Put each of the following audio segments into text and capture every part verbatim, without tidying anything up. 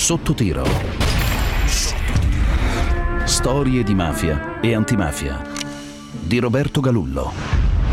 Sotto tiro. Storie di mafia e antimafia di Roberto Galullo.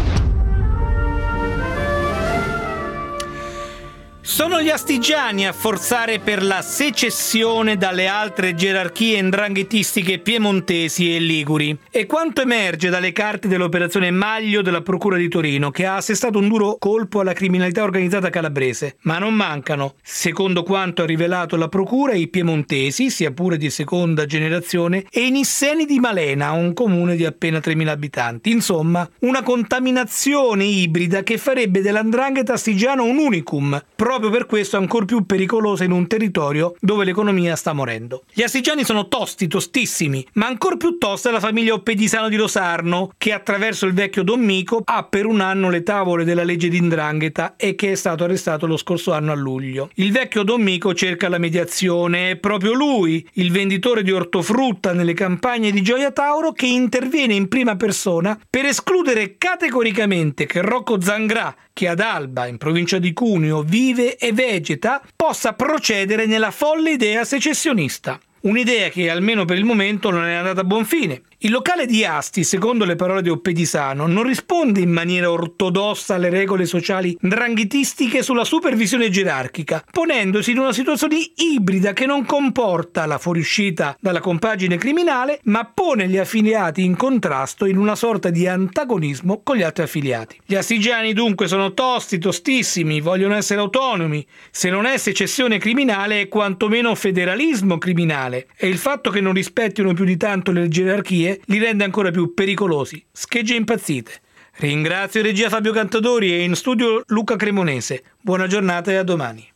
Sono gli astigiani a forzare per la secessione dalle altre gerarchie 'ndranghetistiche piemontesi e liguri. E quanto emerge dalle carte dell'operazione Maglio della Procura di Torino, che ha assestato un duro colpo alla criminalità organizzata calabrese. Ma non mancano, secondo quanto ha rivelato la Procura, i piemontesi, sia pure di seconda generazione, e i nisseni di Malena, un comune di appena tremila abitanti. Insomma, una contaminazione ibrida che farebbe dell'andrangheta astigiano un unicum, proprio per questo ancor più pericolosa in un territorio dove l'economia sta morendo. Gli astigiani sono tosti, tostissimi, ma ancor più tosta è la famiglia Oppedisano di Rosarno, che attraverso il vecchio Don Mico ha per un anno le tavole della legge di 'ndrangheta e che è stato arrestato lo scorso anno a luglio. Il vecchio Don Mico cerca la mediazione, è proprio lui, il venditore di ortofrutta nelle campagne di Gioia Tauro, che interviene in prima persona per escludere categoricamente che Rocco Zangrà, che ad Alba, in provincia di Cuneo, vive e vegeta, possa procedere nella folle idea secessionista. Un'idea che, almeno per il momento, non è andata a buon fine. Il locale di Asti, secondo le parole di Oppedisano, non risponde in maniera ortodossa alle regole sociali 'ndranghetistiche sulla supervisione gerarchica, ponendosi in una situazione ibrida che non comporta la fuoriuscita dalla compagine criminale, ma pone gli affiliati in contrasto in una sorta di antagonismo con gli altri affiliati. Gli astigiani dunque sono tosti, tostissimi, vogliono essere autonomi. Se non è secessione criminale è quantomeno federalismo criminale, e il fatto che non rispettino più di tanto le gerarchie li rende ancora più pericolosi. Schegge impazzite. Ringrazio in regia Fabio Cantadori e in studio Luca Cremonese. Buona giornata e a domani.